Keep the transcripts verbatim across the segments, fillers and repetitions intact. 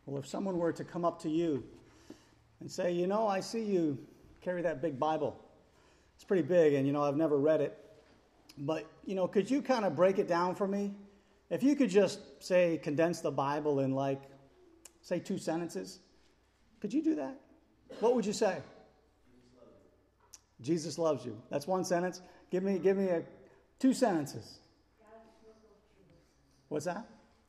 Well, if someone were to come up to you and say, you know, I see you carry that big Bible. It's pretty big, and, you know, I've never read it. But, you know, could you kind of break it down for me? If you could just, say, condense the Bible in, like, say, two sentences, could you do that? What would you say? Jesus loves you. That's one sentence. Give me, give me a two sentences. What's that?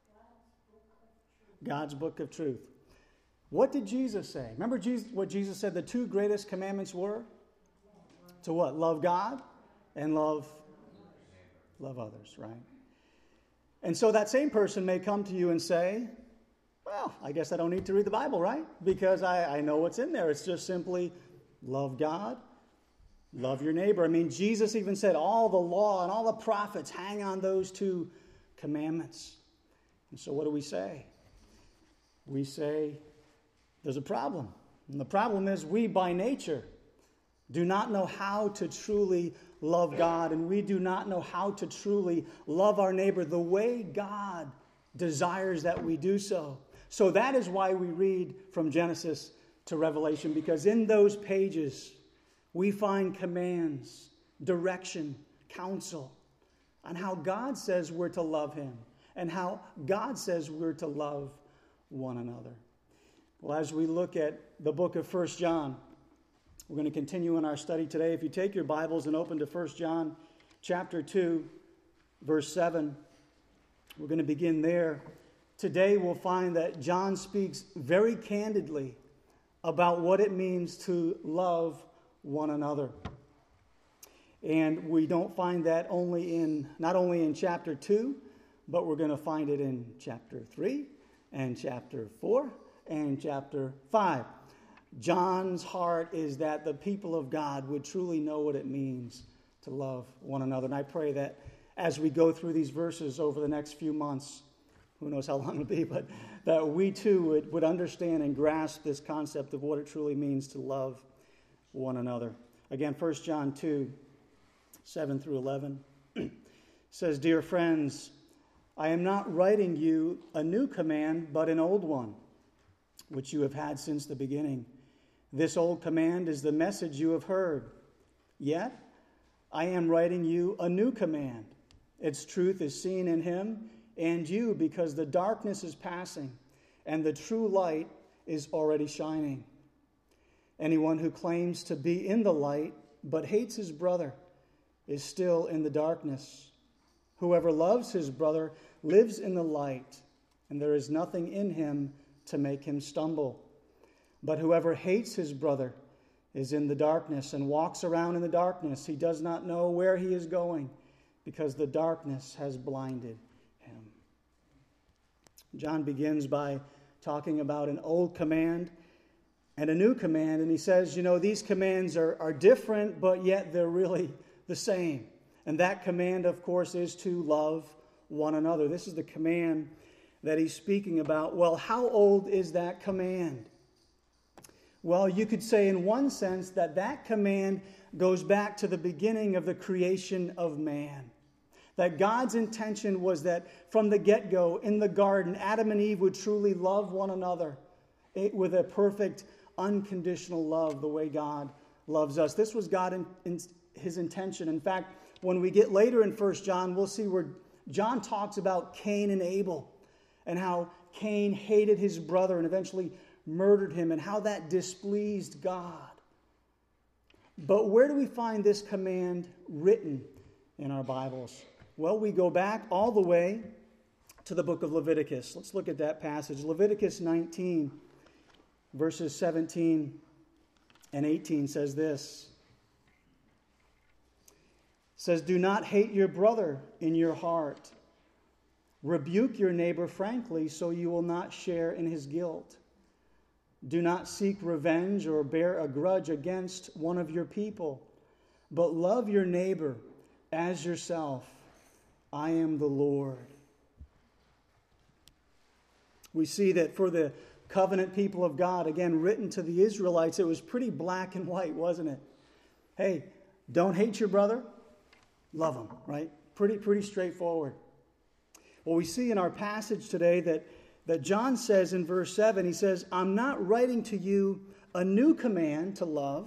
God's book of truth. What did Jesus say? Remember Jesus, what Jesus said the two greatest commandments were? To what? Love God and love, love others, right? And so that same person may come to you and say, well, I guess I don't need to read the Bible, right? Because I, I know what's in there. It's just simply love God, love your neighbor. I mean, Jesus even said all the law and all the prophets hang on those two commandments. And so what do we say? We say there's a problem. And the problem is we by nature do not know how to truly love God, and we do not know how to truly love our neighbor the way God desires that we do so. So that is why we read from Genesis to Revelation, because in those pages we find commands, direction, counsel on how God says we're to love him and how God says we're to love one another. Well, as we look at the book of First John, we're going to continue in our study today. If you take your Bibles and open to First John chapter two, verse seven, we're going to begin there. Today we'll find that John speaks very candidly about what it means to love one another. And we don't find that only in not only in chapter two, but we're going to find it in chapter three and chapter four and chapter five. John's heart is that the people of God would truly know what it means to love one another. And I pray that as we go through these verses over the next few months, who knows how long it'll be, but that we too would, would understand and grasp this concept of what it truly means to love one another. Again, First John two, seven through eleven says, Dear friends, I am not writing you a new command, but an old one, which you have had since the beginning. This old command is the message you have heard. Yet, I am writing you a new command. Its truth is seen in him and you, because the darkness is passing and the true light is already shining. Anyone who claims to be in the light but hates his brother is still in the darkness. Whoever loves his brother lives in the light, and there is nothing in him to make him stumble. But whoever hates his brother is in the darkness and walks around in the darkness. He does not know where he is going because the darkness has blinded him. John begins by talking about an old command and a new command. And he says, you know, these commands are, are different, but yet they're really the same. And that command, of course, is to love one another. This is the command that he's speaking about. Well, how old is that command? Well, you could say in one sense that that command goes back to the beginning of the creation of man. That God's intention was that from the get-go in the garden, Adam and Eve would truly love one another with a perfect, unconditional love the way God loves us. This was God in, in his intention. In fact, when we get later in First John, we'll see where John talks about Cain and Abel and how Cain hated his brother and eventually murdered him and how that displeased God. But where do we find this command written in our Bibles? Well, we go back all the way to the book of Leviticus. Let's look at that passage. Leviticus nineteen, verses seventeen and eighteen says this. It says, do not hate your brother in your heart. Rebuke your neighbor frankly, so you will not share in his guilt. Do not seek revenge or bear a grudge against one of your people, but love your neighbor as yourself. I am the Lord. We see that for the covenant people of God, again, written to the Israelites, it was pretty black and white, wasn't it? Hey, don't hate your brother, love him, right? Pretty, pretty straightforward. Well, we see in our passage today that that John says in verse seven. He says, I'm not writing to you a new command to love.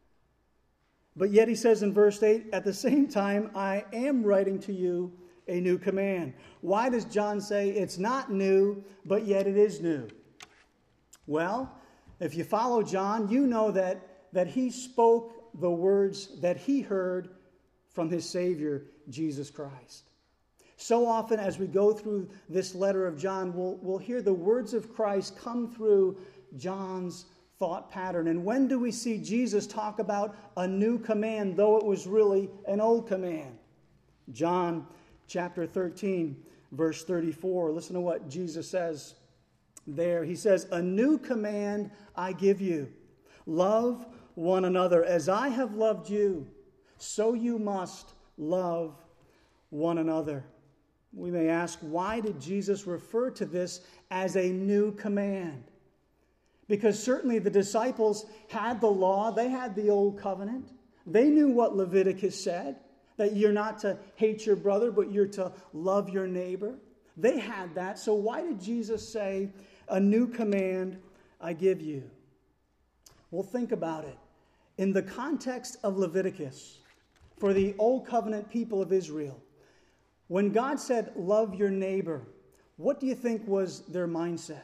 But yet he says in verse eight, at the same time, I am writing to you a new command. Why does John say it's not new, but yet it is new? Well, if you follow John, you know that, that he spoke the words that he heard from his Savior, Jesus Christ. So often as we go through this letter of John, we'll, we'll hear the words of Christ come through John's thought pattern. And when do we see Jesus talk about a new command, though it was really an old command? John chapter thirteen, verse thirty-four. Listen to what Jesus says there. He says, a new command I give you. Love one another. As I have loved you, so you must love one another. We may ask, why did Jesus refer to this as a new command? Because certainly the disciples had the law, they had the old covenant. They knew what Leviticus said, that you're not to hate your brother, but you're to love your neighbor. They had that, so why did Jesus say, a new command I give you? Well, think about it. In the context of Leviticus, for the old covenant people of Israel, when God said, love your neighbor, what do you think was their mindset?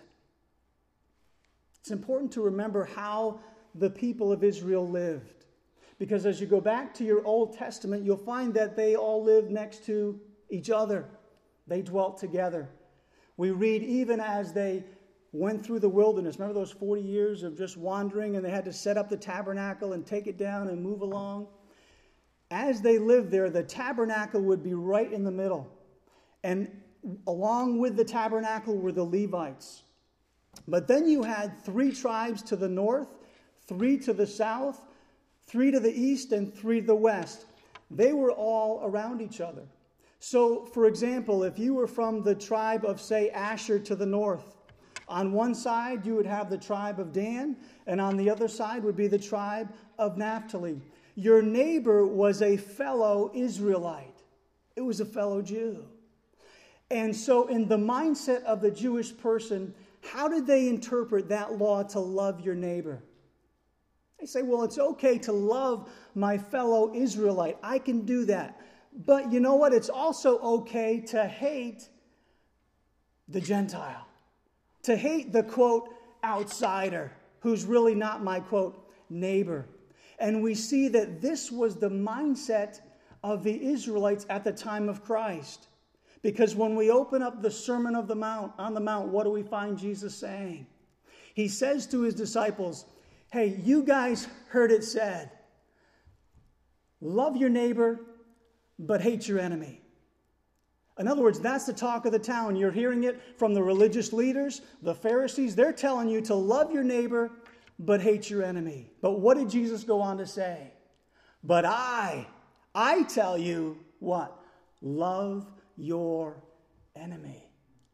It's important to remember how the people of Israel lived. Because as you go back to your Old Testament, you'll find that they all lived next to each other. They dwelt together. We read even as they went through the wilderness. Remember those forty years of just wandering, and they had to set up the tabernacle and take it down and move along? As they lived there, the tabernacle would be right in the middle. And along with the tabernacle were the Levites. But then you had three tribes to the north, three to the south, three to the east, and three to the west. They were all around each other. So, for example, if you were from the tribe of, say, Asher to the north, on one side you would have the tribe of Dan, and on the other side would be the tribe of Naphtali. Your neighbor was a fellow Israelite. It was a fellow Jew. And so in the mindset of the Jewish person, how did they interpret that law to love your neighbor? They say, well, it's okay to love my fellow Israelite. I can do that. But you know what? It's also okay to hate the Gentile. To hate the, quote, outsider, who's really not my, quote, neighbor. And we see that this was the mindset of the Israelites at the time of Christ. Because when we open up the Sermon of the Mount, on the Mount, what do we find Jesus saying? He says to his disciples, hey, you guys heard it said, love your neighbor, but hate your enemy. In other words, that's the talk of the town. You're hearing it from the religious leaders, the Pharisees. They're telling you to love your neighbor, but hate your enemy. But what did Jesus go on to say? But I, I tell you what? Love your enemy.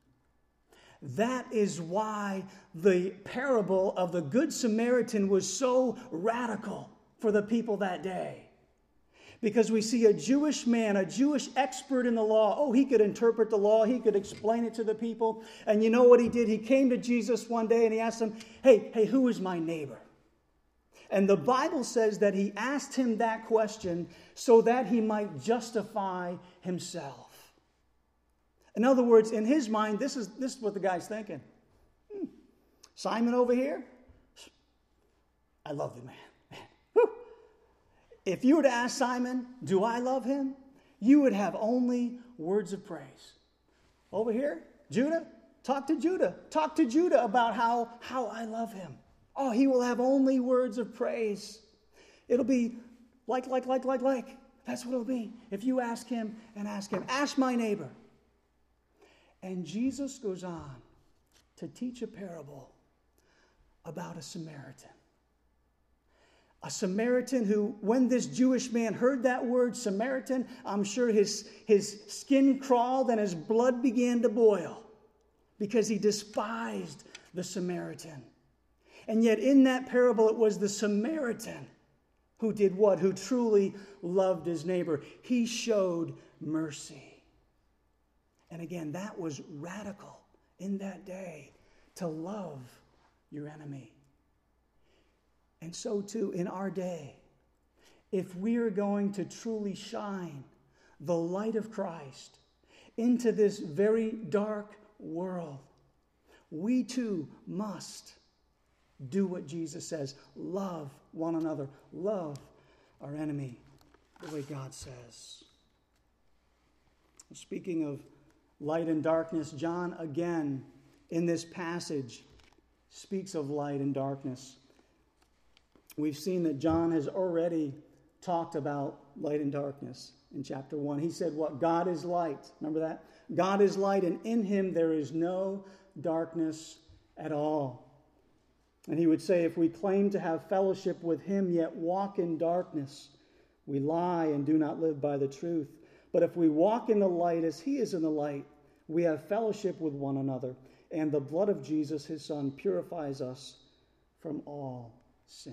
That is why the parable of the Good Samaritan was so radical for the people that day. Because we see a Jewish man, a Jewish expert in the law. Oh, he could interpret the law. He could explain it to the people. And you know what he did? He came to Jesus one day and he asked him, hey, hey, who is my neighbor? And the Bible says that he asked him that question so that he might justify himself. In other words, in his mind, this is, this is what the guy's thinking. Hmm. Simon over here, I love the man. man. Whew. If you were to ask Simon, do I love him? You would have only words of praise. Over here, Judah, talk to Judah. Talk to Judah about how, how I love him. Oh, he will have only words of praise. It'll be like, like, like, like, like. That's what it'll be. If you ask him and ask him, ask my neighbor. And Jesus goes on to teach a parable about a Samaritan. A Samaritan who, when this Jewish man heard that word Samaritan, I'm sure his, his skin crawled and his blood began to boil because he despised the Samaritan. And yet in that parable, it was the Samaritan who did what? Who truly loved his neighbor. He showed mercy. And again, that was radical in that day to love your enemy. And so too in our day, if we are going to truly shine the light of Christ into this very dark world, we too must do what Jesus says. Love one another. Love our enemy the way God says. Speaking of light and darkness, John again in this passage speaks of light and darkness. We've seen that John has already talked about light and darkness in chapter one. He said what? God is light. Remember that? God is light, and in him there is no darkness at all. And he would say, if we claim to have fellowship with him, yet walk in darkness, we lie and do not live by the truth. But if we walk in the light as he is in the light, we have fellowship with one another, and the blood of Jesus, his Son, purifies us from all sin.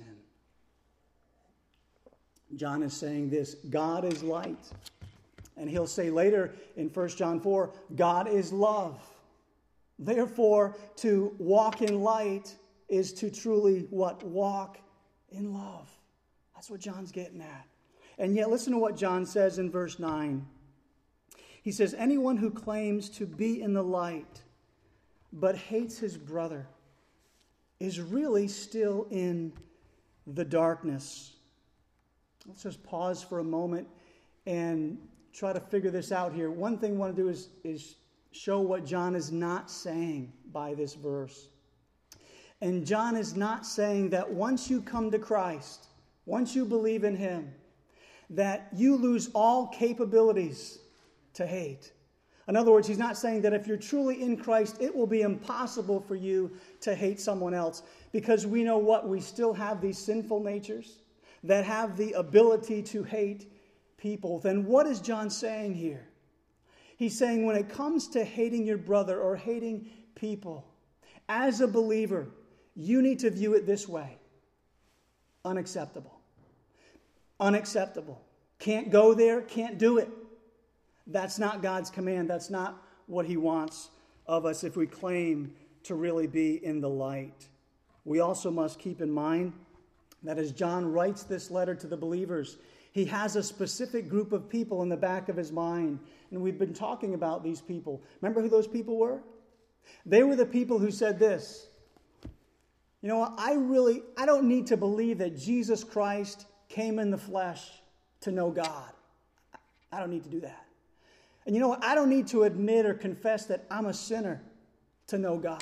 John is saying this, God is light. And he'll say later in First John four, God is love. Therefore, to walk in light is to truly what? Walk in love. That's what John's getting at. And yet, listen to what John says in verse nine. He says, anyone who claims to be in the light but hates his brother is really still in the darkness. Let's just pause for a moment and try to figure this out here. One thing I want to do is, is show what John is not saying by this verse. And John is not saying that once you come to Christ, once you believe in him, that you lose all capabilities to hate. In other words, he's not saying that if you're truly in Christ, it will be impossible for you to hate someone else. Because we know what? We still have these sinful natures that have the ability to hate people. Then what is John saying here? He's saying when it comes to hating your brother or hating people, as a believer, you need to view it this way. Unacceptable. Unacceptable. Can't go there, can't do it. That's not God's command. That's not what he wants of us if we claim to really be in the light. We also must keep in mind that as John writes this letter to the believers, he has a specific group of people in the back of his mind. And we've been talking about these people. Remember who those people were? They were the people who said this. You know what? I really, I don't need to believe that Jesus Christ came in the flesh to know God. I don't need to do that. And you know what? I don't need to admit or confess that I'm a sinner to know God.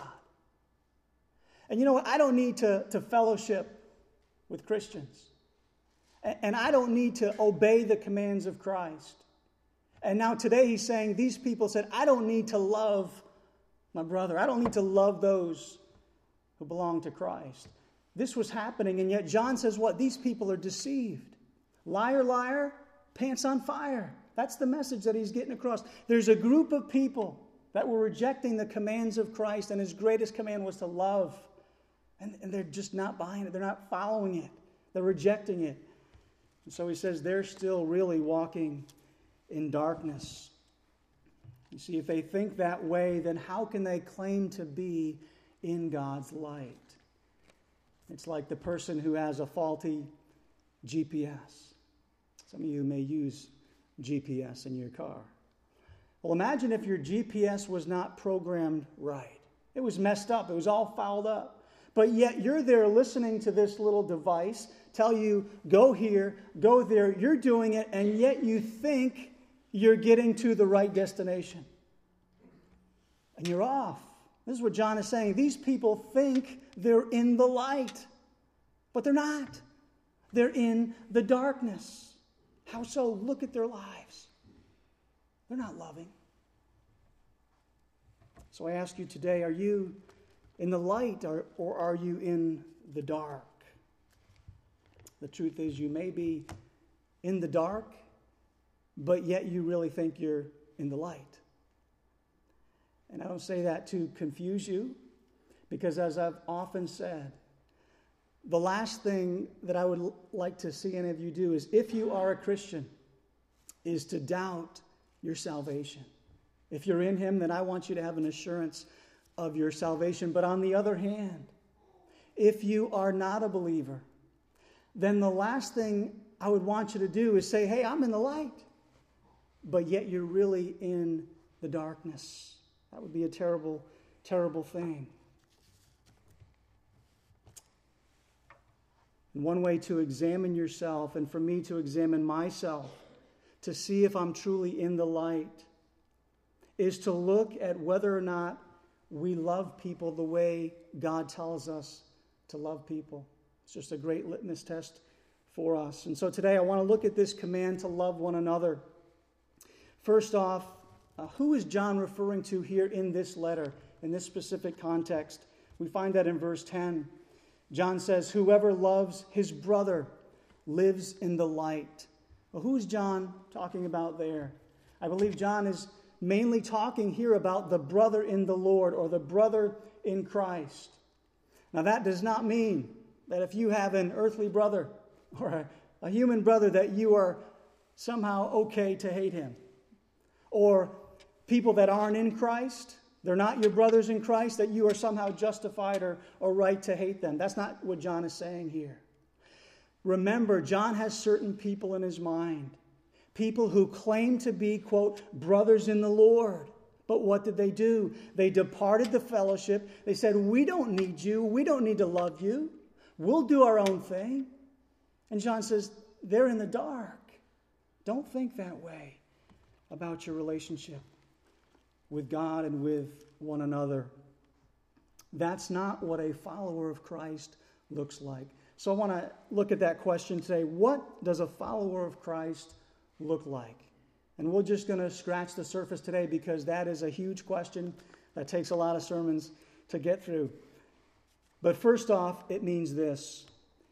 And you know what? I don't need to, to fellowship with Christians. And, and I don't need to obey the commands of Christ. And now today he's saying these people said, I don't need to love my brother. I don't need to love those who belong to Christ. This was happening, and yet John says what? These people are deceived. Liar, liar, pants on fire. That's the message that he's getting across. There's a group of people that were rejecting the commands of Christ, and his greatest command was to love. And, and they're just not buying it. They're not following it. They're rejecting it. And so he says they're still really walking in darkness. You see, if they think that way, then how can they claim to be in God's light? It's like the person who has a faulty G P S. Some of you may use G P S in your car. Well, imagine if your G P S was not programmed right. It was messed up. It was all fouled up. But yet you're there listening to this little device tell you, go here, go there. You're doing it, and yet you think you're getting to the right destination. And you're off. This is what John is saying. These people think they're in the light, but they're not. They're in the darkness. How so? Look at their lives. They're not loving. So I ask you today, are you in the light or, or are you in the dark? The truth is you may be in the dark, but yet you really think you're in the light. And I don't say that to confuse you, because as I've often said, the last thing that I would like to see any of you do is, if you are a Christian, is to doubt your salvation. If you're in him, then I want you to have an assurance of your salvation. But on the other hand, if you are not a believer, then the last thing I would want you to do is say, hey, I'm in the light, but yet you're really in the darkness. That would be a terrible, terrible thing. One way to examine yourself, and for me to examine myself, to see if I'm truly in the light, is to look at whether or not we love people the way God tells us to love people. It's just a great litmus test for us. And so today I want to look at this command to love one another. First off, uh, who is John referring to here in this letter, in this specific context? We find that in verse ten. John says, whoever loves his brother lives in the light. Well, who's John talking about there? I believe John is mainly talking here about the brother in the Lord, or the brother in Christ. Now, that does not mean that if you have an earthly brother or a, a human brother that you are somehow okay to hate him. Or people that aren't in Christ, they're not your brothers in Christ, that you are somehow justified or, or right to hate them. That's not what John is saying here. Remember, John has certain people in his mind. People who claim to be, quote, brothers in the Lord. But what did they do? They departed the fellowship. They said, we don't need you. We don't need to love you. We'll do our own thing. And John says, they're in the dark. Don't think that way about your relationship with God and with one another. That's not what a follower of Christ looks like. So I want to look at that question today. What does a follower of Christ look like? And we're just going to scratch the surface today, because that is a huge question that takes a lot of sermons to get through. But first off, it means this.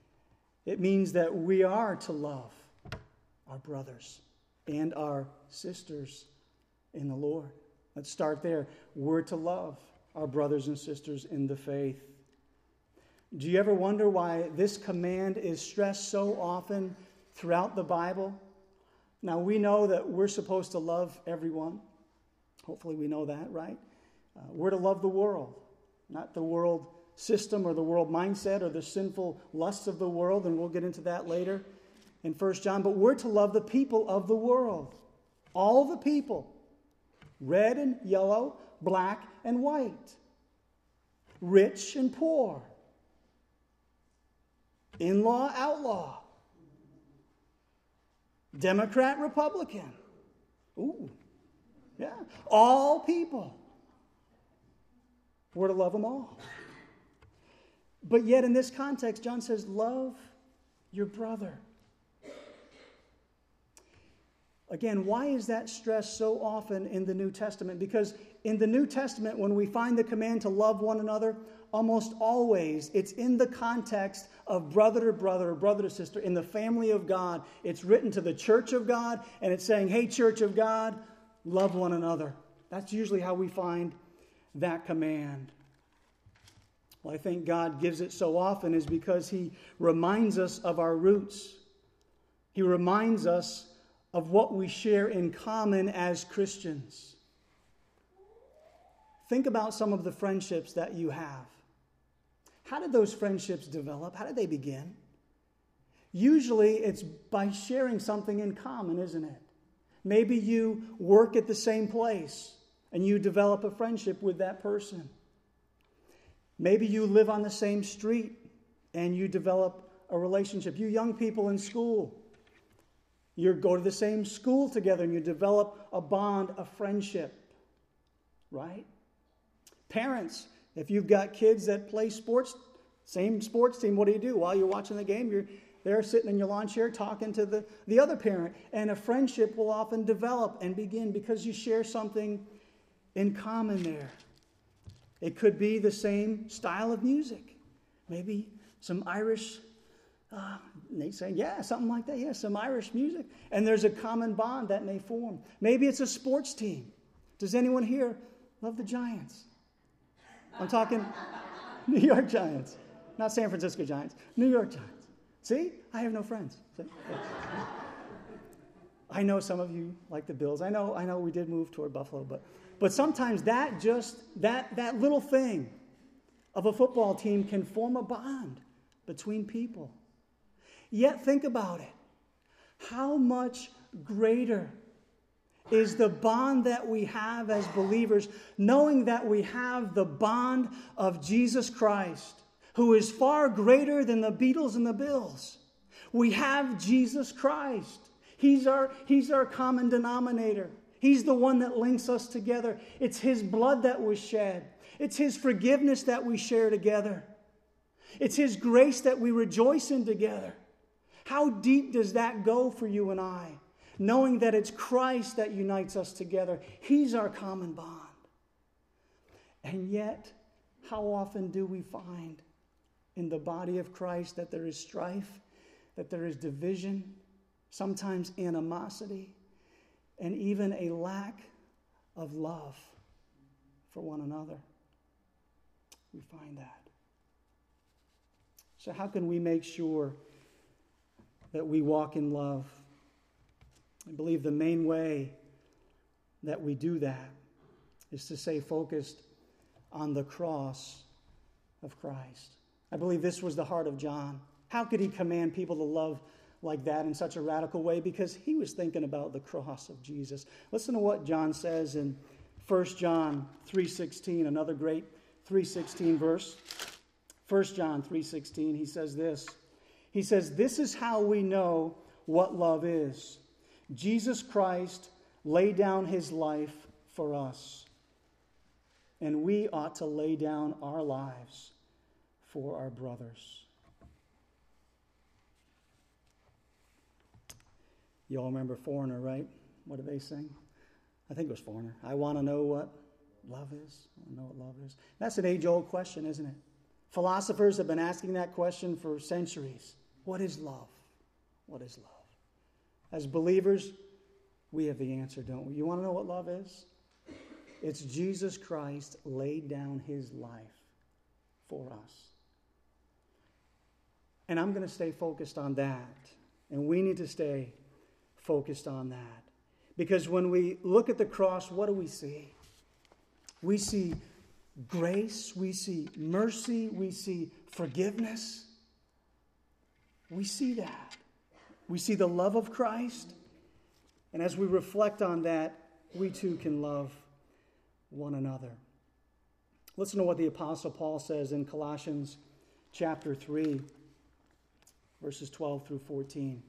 It means that we are to love our brothers and our sisters in the Lord. Let's start there. We're to love our brothers and sisters in the faith. Do you ever wonder why this command is stressed so often throughout the Bible? Now, we know that we're supposed to love everyone. Hopefully we know that, right? Uh, we're to love the world, not the world system or the world mindset or the sinful lusts of the world, and we'll get into that later in First John. But we're to love the people of the world, all the people, red and yellow, black and white, rich and poor, in-law, outlaw, Democrat, Republican. Ooh, yeah. All people. We're to love them all. But yet in this context, John says, love your brother. Again, why is that stressed so often in the New Testament? Because in the New Testament, when we find the command to love one another, almost always it's in the context of brother to brother or brother to sister in the family of God. It's written to the church of God, and it's saying, hey, church of God, love one another. That's usually how we find that command. Well, I think God gives it so often is because he reminds us of our roots. He reminds us of what we share in common as Christians. Think about some of the friendships that you have. How did those friendships develop? How did they begin? Usually it's by sharing something in common, isn't it? Maybe you work at the same place and you develop a friendship with that person. Maybe you live on the same street and you develop a relationship. You young people in school, you go to the same school together and you develop a bond, a friendship, right? Parents, if you've got kids that play sports, same sports team, what do you do? While you're watching the game, you're there sitting in your lawn chair talking to the, the other parent. And a friendship will often develop and begin because you share something in common there. It could be the same style of music. Maybe some Irish, uh, Nate's saying, yeah, something like that. Yeah, some Irish music. And there's a common bond that may form. Maybe it's a sports team. Does anyone here love the Giants? I'm talking New York Giants, not San Francisco Giants, New York Giants. See, I have no friends. See? I know some of you like the Bills. I know, I know we did move toward Buffalo, but, But sometimes that just, that, that little thing of a football team can form a bond between people. Yet think about it. How much greater is the bond that we have as believers, knowing that we have the bond of Jesus Christ, who is far greater than the Beatles and the Bills. We have Jesus Christ. He's our, he's our common denominator. He's the one that links us together. It's His blood that was shed. It's His forgiveness that we share together. It's His grace that we rejoice in together. How deep does that go for you and I? Knowing that it's Christ that unites us together. He's our common bond. And yet, how often do we find in the body of Christ that there is strife, that there is division, sometimes animosity, and even a lack of love for one another? We find that. So how can we make sure that we walk in love? I believe the main way that we do that is to stay focused on the cross of Christ. I believe this was the heart of John. How could he command people to love like that in such a radical way? Because he was thinking about the cross of Jesus. Listen to what John says in First John three sixteen, another great three sixteen verse. First John three sixteen, he says this. He says, "This is how we know what love is. Jesus Christ laid down His life for us, and we ought to lay down our lives for our brothers." You all remember Foreigner, right? What did they sing? I think it was Foreigner. I want to know what love is. I want to know what love is. That's an age-old question, isn't it? Philosophers have been asking that question for centuries. What is love? What is love? As believers, we have the answer, don't we? You want to know what love is? It's Jesus Christ laid down His life for us. And I'm going to stay focused on that. And we need to stay focused on that. Because when we look at the cross, what do we see? We see grace, we see mercy, we see forgiveness. We see that. We see the love of Christ. And as we reflect on that, we too can love one another. Listen to what the Apostle Paul says in Colossians chapter three, verses twelve through fourteen.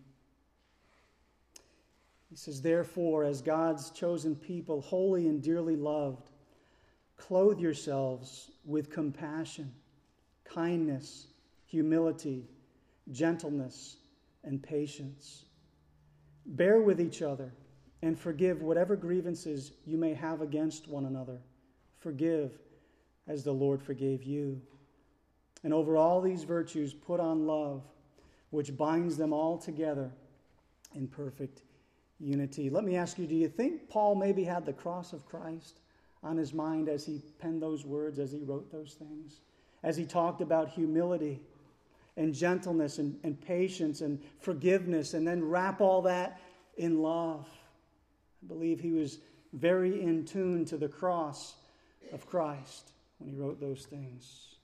He says, "Therefore, as God's chosen people, holy and dearly loved, clothe yourselves with compassion, kindness, humility, gentleness, and patience. Bear with each other and forgive whatever grievances you may have against one another. Forgive as the Lord forgave you. And over all these virtues put on love, which binds them all together in perfect unity." Let me ask you, do you think Paul maybe had the cross of Christ on his mind as he penned those words, as he wrote those things? As he talked about humility and gentleness and, and patience and forgiveness, and then wrap all that in love. I believe he was very in tune to the cross of Christ when he wrote those things.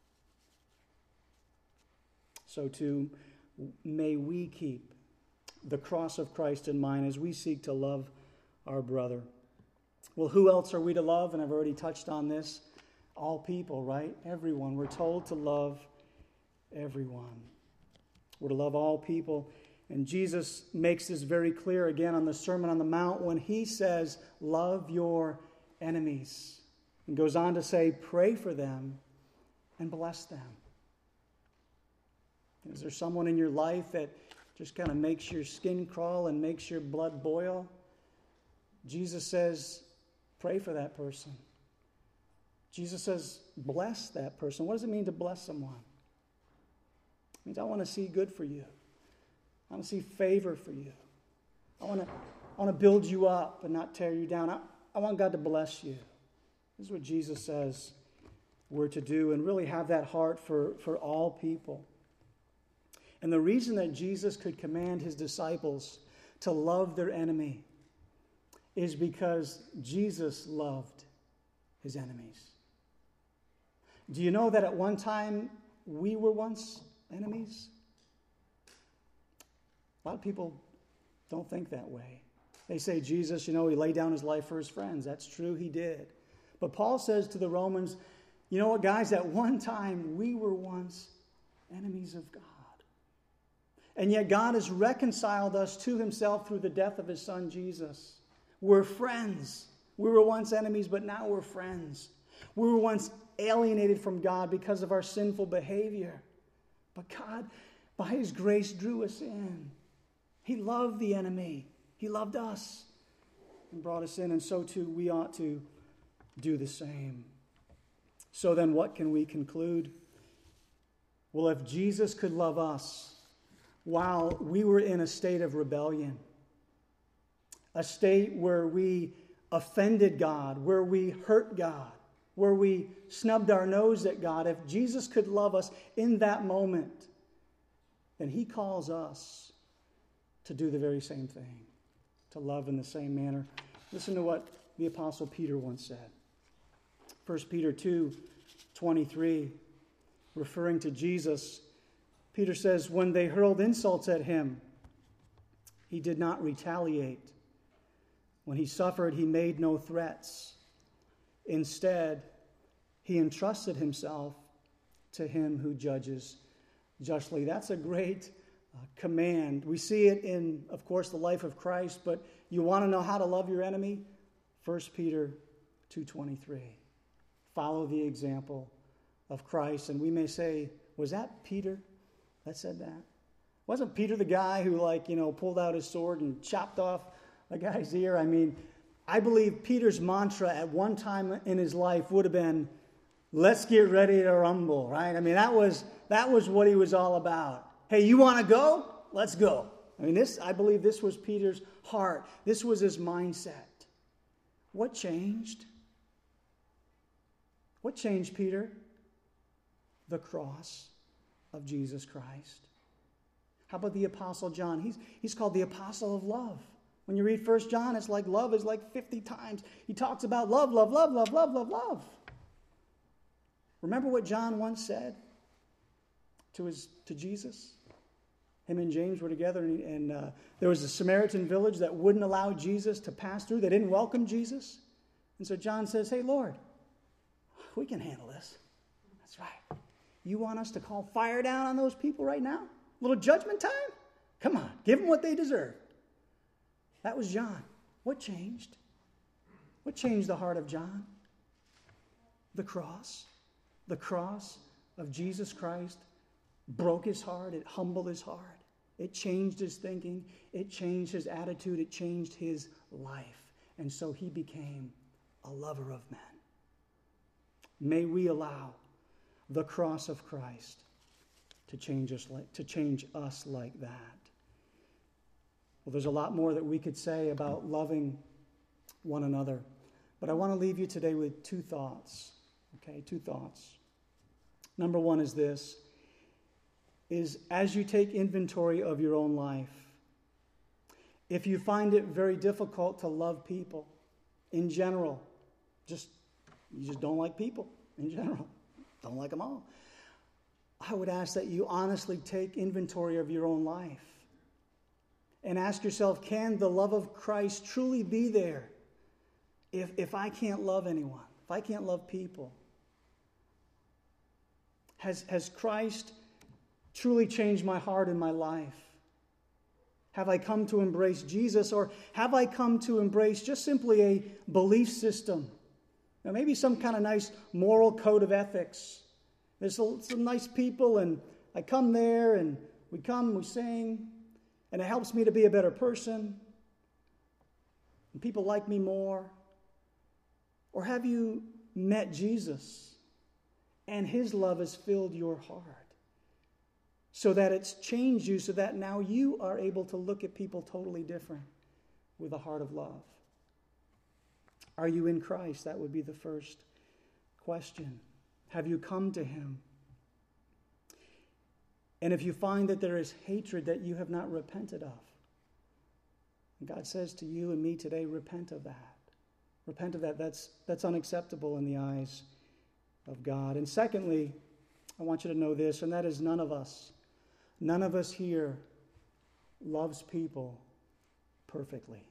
So too, may we keep the cross of Christ in mind as we seek to love our brother. Well, who else are we to love? And I've already touched on this. All people, right? Everyone. We're told to love everyone. We're to love all people. And Jesus makes this very clear again on the Sermon on the Mount when he says, love your enemies. And goes on to say, pray for them and bless them. Is there someone in your life that just kind of makes your skin crawl and makes your blood boil? Jesus says, pray for that person. Jesus says, bless that person. What does it mean to bless someone? It means I want to see good for you. I want to see favor for you. I want to, I want to build you up and not tear you down. I, I want God to bless you. This is what Jesus says we're to do, and really have that heart for, for all people. And the reason that Jesus could command his disciples to love their enemy is because Jesus loved his enemies. Do you know that at one time we were once enemies? A lot of people don't think that way. They say Jesus, you know, he laid down his life for his friends. That's true, he did. But Paul says to the Romans, you know what, guys, at one time we were once enemies of God. And yet God has reconciled us to himself through the death of his son Jesus. We're friends. We were once enemies, but now we're friends. We were once alienated from God because of our sinful behavior. But God, by his grace, drew us in. He loved the enemy. He loved us and brought us in, and so too we ought to do the same. So then what can we conclude? Well, if Jesus could love us while we were in a state of rebellion, a state where we offended God, where we hurt God, where we snubbed our nose at God, if Jesus could love us in that moment, then he calls us to do the very same thing, to love in the same manner. Listen to what the Apostle Peter once said. First Peter two twenty-three, referring to Jesus, Peter says, when they hurled insults at him, he did not retaliate. When he suffered, he made no threats. Instead, he entrusted himself to him who judges justly. That's a great uh, command. We see it in, of course, the life of Christ, but you want to know how to love your enemy? First Peter two twenty-three. Follow the example of Christ. And we may say, was that Peter that said that? Wasn't Peter the guy who, like, you know, pulled out his sword and chopped off a guy's ear? I mean, I believe Peter's mantra at one time in his life would have been, let's get ready to rumble, right? I mean, that was that was what he was all about. Hey, you want to go? Let's go. I mean, this, I believe this was Peter's heart. This was his mindset. What changed? What changed Peter? The cross of Jesus Christ. How about the Apostle John? He's, he's called the Apostle of Love. When you read First John, it's like love is like fifty times. He talks about love, love, love, love, love, love, love. Remember what John once said to his to Jesus? Him and James were together, and, and uh, there was a Samaritan village that wouldn't allow Jesus to pass through. They didn't welcome Jesus. And so John says, hey, Lord, we can handle this. That's right. You want us to call fire down on those people right now? A little judgment time? Come on, give them what they deserve. That was John. What changed? What changed the heart of John? The cross. The cross of Jesus Christ broke his heart. It humbled his heart. It changed his thinking. It changed his attitude. It changed his life. And so he became a lover of men. May we allow the cross of Christ to change us like, to change us like that. Well, there's a lot more that we could say about loving one another, but I want to leave you today with two thoughts. Okay, two thoughts. Number one is this, is as you take inventory of your own life, if you find it very difficult to love people in general, just you just don't like people in general, don't like them all, I would ask that you honestly take inventory of your own life and ask yourself, can the love of Christ truly be there if, if I can't love anyone, if I can't love people? Has, has Christ truly changed my heart and my life? Have I come to embrace Jesus, or have I come to embrace just simply a belief system? Now, maybe some kind of nice moral code of ethics. There's some nice people, and I come there, and we come, we sing, and it helps me to be a better person, and people like me more. Or have you met Jesus, and his love has filled your heart so that it's changed you, so that now you are able to look at people totally different with a heart of love? Are you in Christ? That would be the first question. Have you come to him? And if you find that there is hatred that you have not repented of, And God says to you and me today, repent of that. Repent of that. That's, that's unacceptable in the eyes of God. And secondly, I want you to know this, and that is none of us, none of us here loves people perfectly.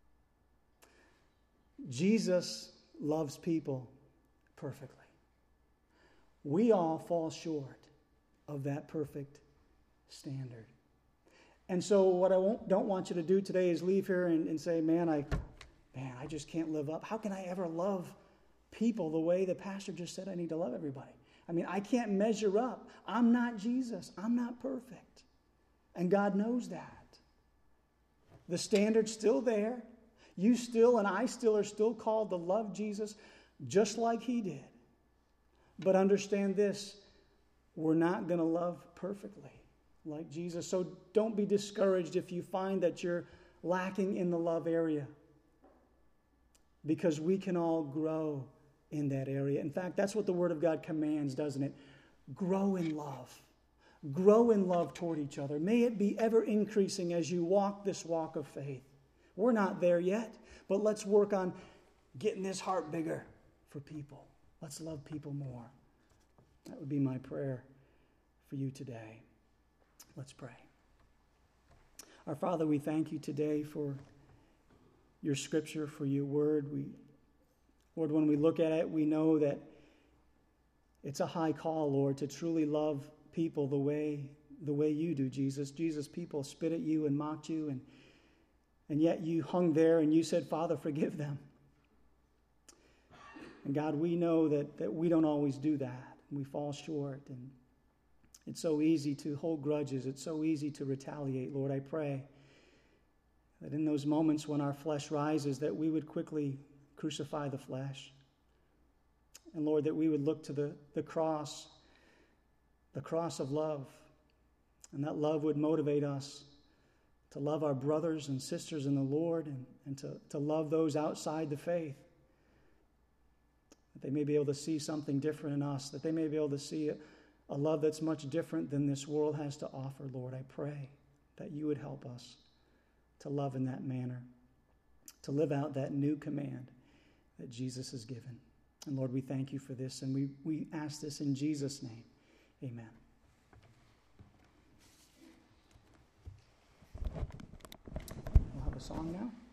Jesus loves people perfectly. We all fall short of that perfect standard. And so what I won't, don't want you to do today is leave here and, and say, man, I, man, I just can't live up. How can I ever love people the way the pastor just said I need to love everybody? I mean, I can't measure up. I'm not Jesus. I'm not perfect. And God knows that. The standard's still there. You still and I still are still called to love Jesus just like he did. But understand this, we're not going to love perfectly like Jesus. So don't be discouraged if you find that you're lacking in the love area, because we can all grow in that area. In fact, that's what the Word of God commands, doesn't it? Grow in love. Grow in love toward each other. May it be ever increasing as you walk this walk of faith. We're not there yet, but let's work on getting this heart bigger for people. Let's love people more. That would be my prayer for you today. Let's pray. Our Father, we thank you today for your scripture, for your word. We, Lord, when we look at it, we know that it's a high call, Lord, to truly love people the way the way you do, Jesus. Jesus, people spit at you and mocked you, and and yet you hung there and you said, Father, forgive them. And God, we know that, that we don't always do that. We fall short, and it's so easy to hold grudges. It's so easy to retaliate. Lord, I pray that in those moments when our flesh rises, that we would quickly crucify the flesh. And Lord, that we would look to the, the cross, the cross of love, and that love would motivate us to love our brothers and sisters in the Lord, and, and to, to love those outside the faith. That they may be able to see something different in us, that they may be able to see a, a love that's much different than this world has to offer. Lord, I pray that you would help us to love in that manner, to live out that new command that Jesus has given. And Lord, we thank you for this, and we, we ask this in Jesus' name. Amen. We'll have a song now.